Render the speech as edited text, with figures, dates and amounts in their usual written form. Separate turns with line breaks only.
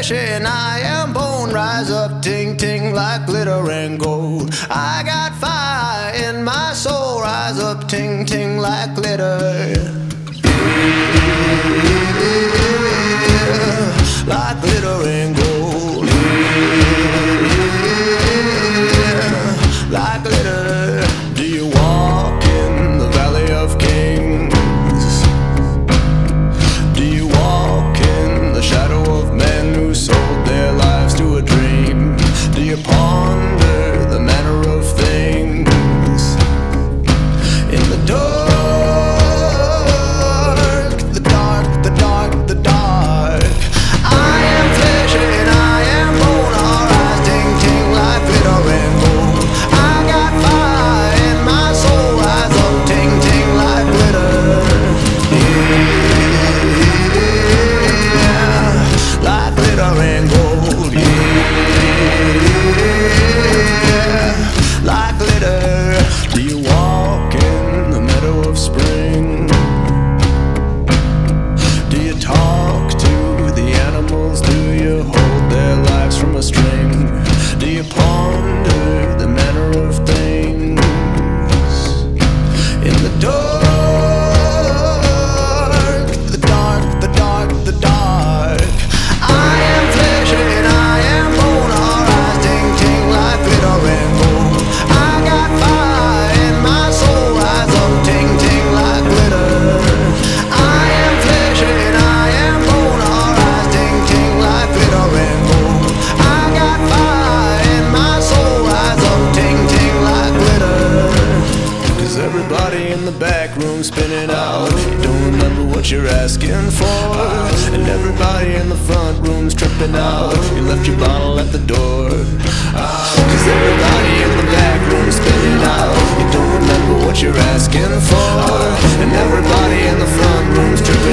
flesh and I am bone. Rise up, ting ting, like glitter and gold. I got fire in my soul. Rise up, ting ting, like glitter. Like glitter and gold. Like glitter. Do you walk in the valley of kings? Do you walk in the shadow of men who sold their lives to a dream? Do you ponder the manner of things? In the dark, the dark, the dark, the dark, I am flesh and I am bone. All rise, ting ting, like glitter and gold. I got fire in my soul. Rise up, ting ting, like glitter. Yeah, like glitter and gold. Yeah, like glitter. Do you walk in the meadow of spring? Do you talk to the animals? Do you hold their lives from a string? Do you ponder the manner of things? In the dark, the dark, the dark, the dark, I am flesh and I am bone. All rise, ting ting, like glitter and gold. I got fire in my soul. Rise up, ting ting, like glitter. I am flesh and I am bone. All rise, ting ting, like glitter and gold. I got fire in my soul. Rise up, ting ting, like glitter. 'Cause everybody in the back room spinning out. You don't remember what you're asking for. And everybody in the front room's tripping out. You left your bottle at the door. 'Cause everybody in the back room's spinning out. You don't remember what you're asking for. And everybody in the front room's tripping out.